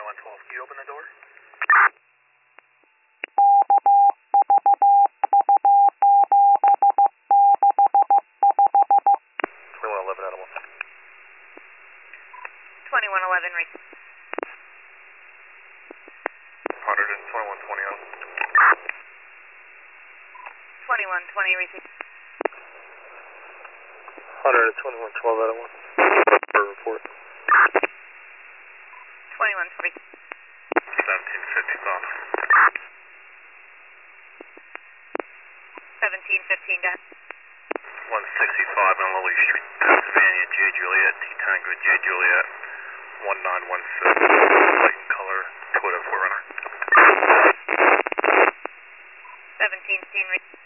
2112, can you open the door? 2111 out of 1. 2111, reach. 100 and 2120 out. 2120, reach. 100 and 2112 out of 1. Report. 2120. 1755. 1715, down. 165 on Lily Street, Pennsylvania, J. Juliet, T. Tango, J. Juliet, 1916. White and color, Toyota 4Runner. 1715, reach.